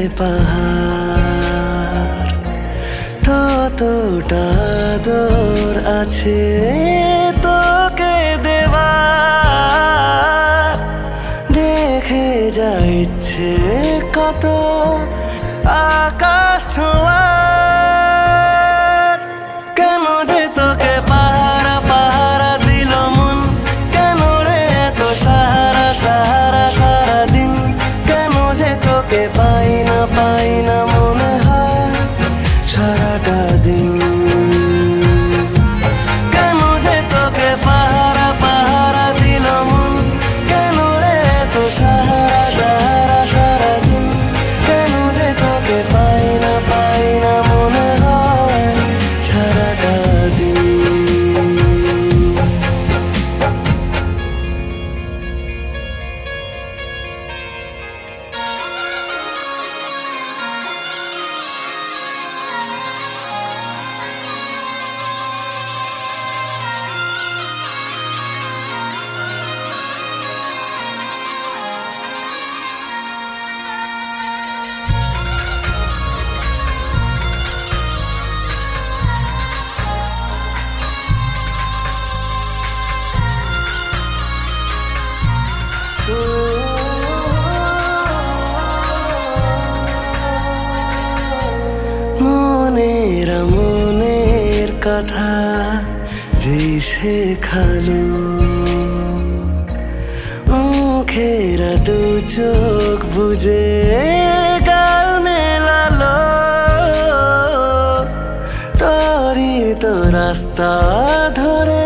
পাহাড় ততটা আদর আছে তোকে দেওয়া। দেখে যা ইচ্ছে কত আকাশ ছোঁয়ার। কেন যে তোকে পাহারা পাহারা দিল মন, কেন রে এত সাহারা সাহারা সারাদিন। কেন যে তোকে পাই না মনে হয় সারাটা দিন। কেন যে তোকে পাহারা পাহারা দিল মন, কেন রে এত সাহারা সাহারা সারাদিন। কেন যে তোকে পাই না মনে হয় সারাটা দিন। মনের কথা যে শেখালো, মুখেরা দু চোখ বুঝে গাল মেলালো। তোরই তো রাস্তা ধরে